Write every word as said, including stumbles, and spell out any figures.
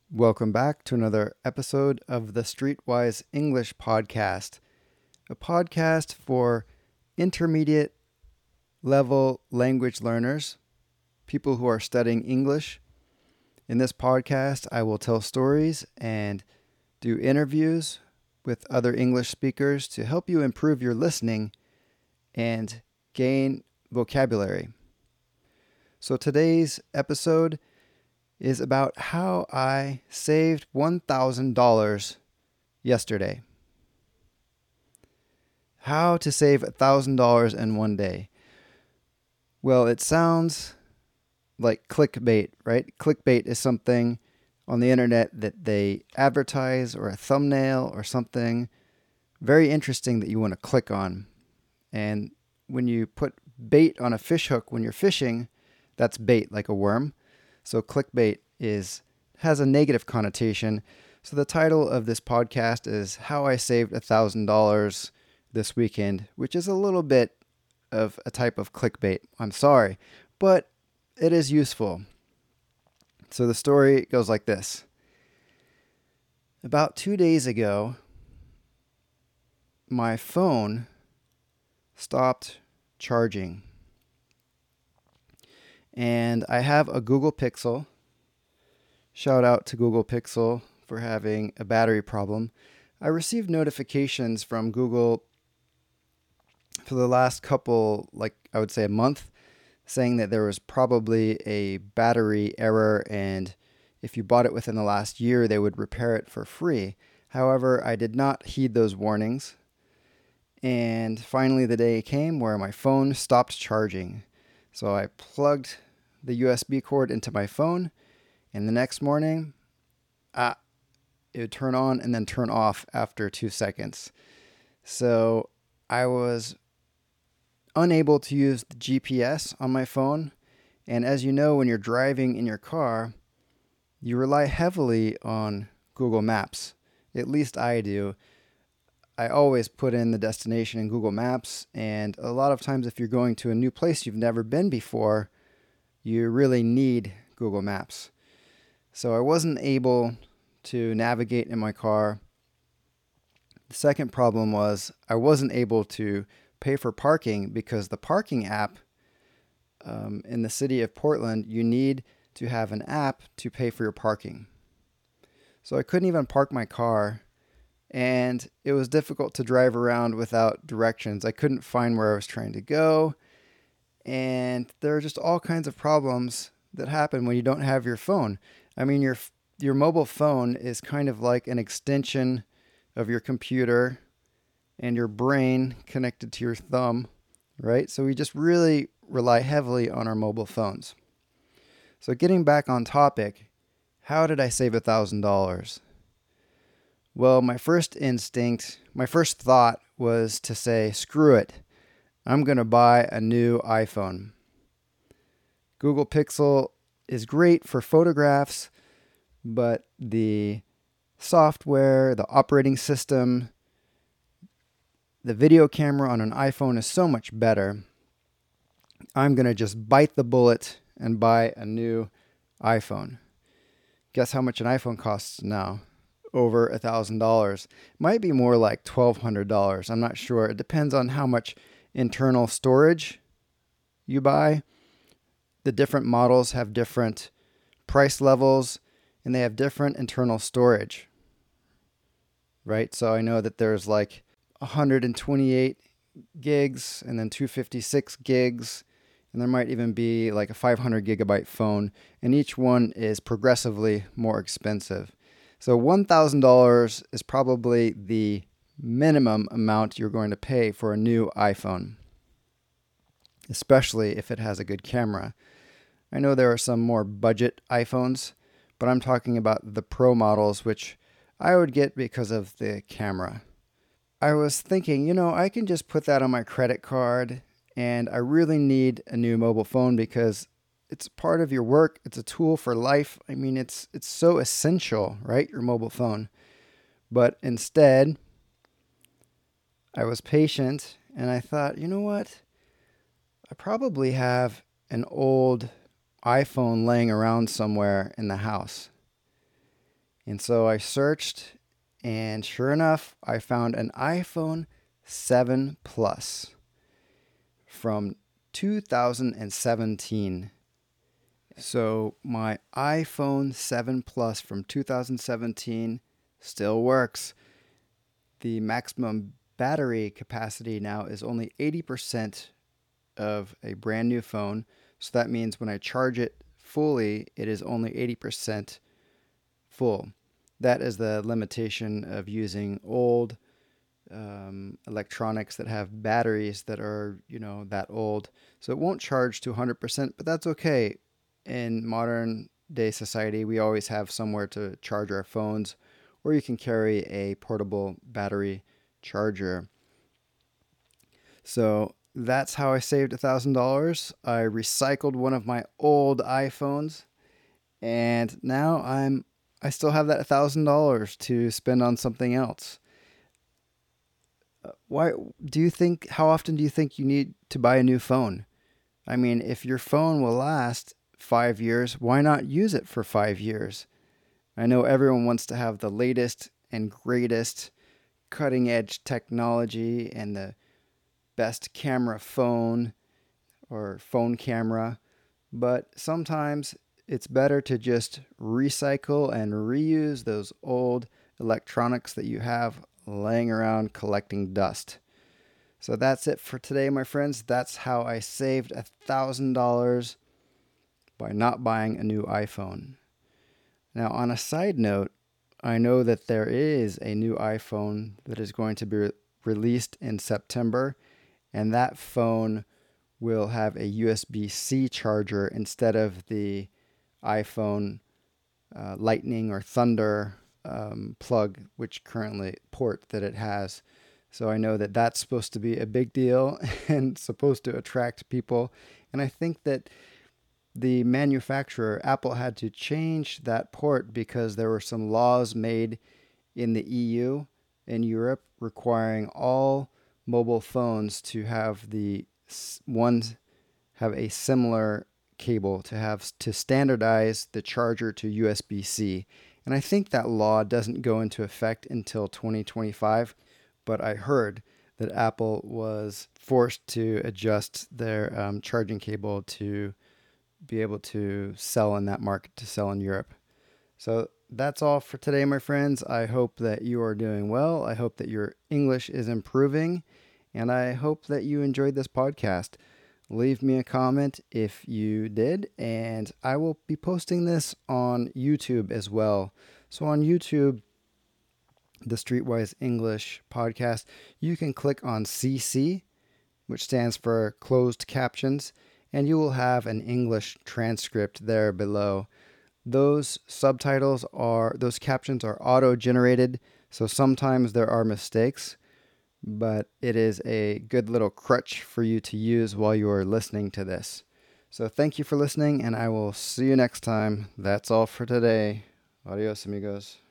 Welcome back to another episode of the Streetwise English Podcast, a podcast for intermediate level language learners, people who are studying English. In this podcast, I will tell stories and do interviews with other English speakers to help you improve your listening and gain vocabulary. So today's episode is about how I saved one thousand dollars yesterday. How to save one thousand dollars in one day. Well, it sounds like clickbait, right? Clickbait is something on the internet that they advertise, or a thumbnail or something very interesting that you want to click on. And when you put bait on a fish hook when you're fishing, that's bait, like a worm. So clickbait is has a negative connotation. So the title of this podcast is How I Saved one thousand dollars This Weekend, which is a little bit of a type of clickbait. I'm sorry, but it is useful. So the story goes like this. About two days ago, my phone stopped charging. And I have a Google Pixel. Shout out to Google Pixel for having a battery problem. I received notifications from Google for the last couple, like I would say a month, saying that there was probably a battery error, and if you bought it within the last year, they would repair it for free. However, I did not heed those warnings. And finally the day came where my phone stopped charging. So I plugged the U S B cord into my phone, and the next morning, ah, it would turn on and then turn off after two seconds. So I was unable to use the G P S on my phone. And as you know, when you're driving in your car, you rely heavily on Google Maps. At least I do. I always put in the destination in Google Maps, and a lot of times if you're going to a new place you've never been before, you really need Google Maps. So I wasn't able to navigate in my car. The second problem was I wasn't able to pay for parking because the parking app um, in the city of Portland, you need to have an app to pay for your parking. So I couldn't even park my car. And it was difficult to drive around without directions. I couldn't find where I was trying to go. And there are just all kinds of problems that happen when you don't have your phone. I mean, your your mobile phone is kind of like an extension of your computer and your brain connected to your thumb, right? So we just really rely heavily on our mobile phones. So getting back on topic, how did I save one thousand dollars? Well, my first instinct, my first thought was to say, screw it. I'm going to buy a new iPhone. Google Pixel is great for photographs, but the software, the operating system, the video camera on an iPhone is so much better. I'm going to just bite the bullet and buy a new iPhone. Guess how much an iPhone costs now? Over a thousand dollars. Might be more like twelve hundred dollars. I'm not sure. It depends on how much internal storage you buy. The different models have different price levels, and they have different internal storage, right? So I know that there's like one hundred twenty-eight gigs and then two hundred fifty-six gigs, and there might even be like a five hundred gigabyte phone, and each one is progressively more expensive. So one thousand dollars is probably the minimum amount you're going to pay for a new iPhone, especially if it has a good camera. I know there are some more budget iPhones, but I'm talking about the Pro models, which I would get because of the camera. I was thinking, you know, I can just put that on my credit card, and I really need a new mobile phone because it's part of your work. It's a tool for life. I mean, it's it's so essential, right? Your mobile phone. But instead, I was patient and I thought, you know what? I probably have an old iPhone laying around somewhere in the house. And so I searched, and sure enough, I found an iPhone seven Plus from two thousand seventeen. So my iPhone seven Plus from two thousand seventeen still works. The maximum battery capacity now is only eighty percent of a brand new phone. So that means when I charge it fully, it is only eighty percent full. That is the limitation of using old um, electronics that have batteries that are, you know, that old. So it won't charge to one hundred percent, but that's okay. In modern day society, we always have somewhere to charge our phones, or you can carry a portable battery charger. So that's how I saved one thousand dollars. I recycled one of my old iPhones, and now I'm I still have that one thousand dollars to spend on something else. Uh, Why do you think how often do you think you need to buy a new phone? I mean, if your phone will last five years, why not use it for five years? I know everyone wants to have the latest and greatest cutting edge technology and the best camera phone or phone camera, but sometimes it's better to just recycle and reuse those old electronics that you have laying around collecting dust. So that's it for today, my friends. That's how I saved one thousand dollars by not buying a new iPhone. Now, on a side note, I know that there is a new iPhone that is going to be re- released in September, and that phone will have a U S B-C charger instead of the iPhone uh, Lightning or Thunder um, plug, which currently port that it has. So I know that that's supposed to be a big deal and supposed to attract people. And I think that the manufacturer, Apple, had to change that port because there were some laws made in the E U, in Europe, requiring all mobile phones to have the one have a similar cable, to have to standardize the charger to U S B-C. And I think that law doesn't go into effect until twenty twenty-five, but I heard that Apple was forced to adjust their um, charging cable to be able to sell in that market, to sell in Europe. So that's all for today, my friends. I hope that you are doing well. I hope that your English is improving, and I hope that you enjoyed this podcast. Leave me a comment if you did, and I will be posting this on YouTube as well. So on YouTube, the Streetwise English podcast, you can click on C C, which stands for closed captions, and you will have an English transcript there below. Those subtitles are, those captions are auto-generated, so sometimes there are mistakes, but it is a good little crutch for you to use while you are listening to this. So thank you for listening, and I will see you next time. That's all for today. Adios, amigos.